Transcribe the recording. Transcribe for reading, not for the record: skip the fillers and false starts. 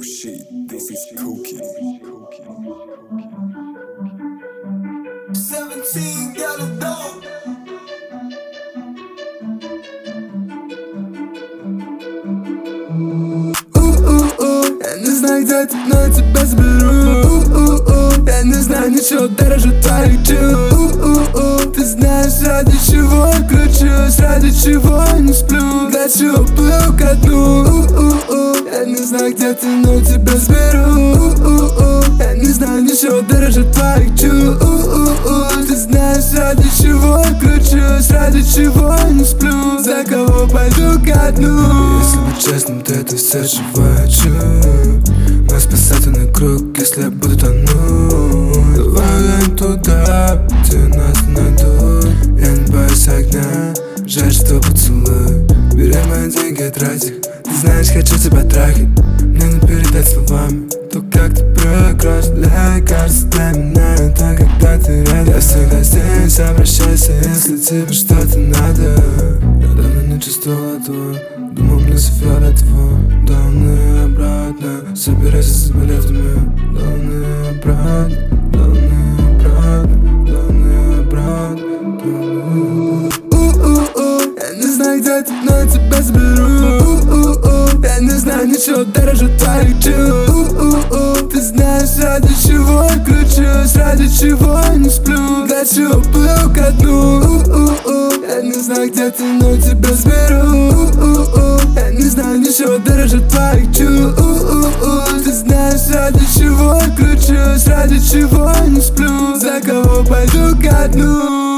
shit, this is cooking. 17 got a dog. Я не знаю, где ты, но я тебя заберу. Я не знаю ничего дороже твоих чувств. Ты знаешь, ради чего я кручусь, ради чего я не сплю, для чего плыву ко дну. Я не знаю, где ты, но я тебя заберу. Я не знаю ничего дороже твоих чувств. Ты знаешь, ради чего я кручусь, ради чего я не сплю, за кого пойду ко дну. Если быть честным, то это все, чего я хочу. Мой спасательный круг, если я буду тонуть. Давай глянь туда, где нас найдут. Я не боюсь огня, жаль, что поцелуй. Бери мои деньги, трать их. Ты знаешь, хочу тебя трахать. Мне не передать словами то, как ты прекрасна. Для кажется, для меня это когда ты рядом. Я всегда здесь, обращайся, если тебе что-то надо. Я давно не чувствовал этого. Думал, мне все фиолетово. Давно обратно, собирайся с билетами. Давно обратно, давно обратно, давно обратно. Я не знаю, где ты, но я тебя заберу. Я не знаю ничего дороже твоих чувств. Ты знаешь, ради чего я кручусь, ради чего я не сплю, для чего плыву ко дну. Я не знаю, где ты, но я тебя заберу. Я не знаю ничего дороже твоих чувств. Ты знаешь, ради чего я кручусь, ради чего я не сплю, за кого пойду ко дну.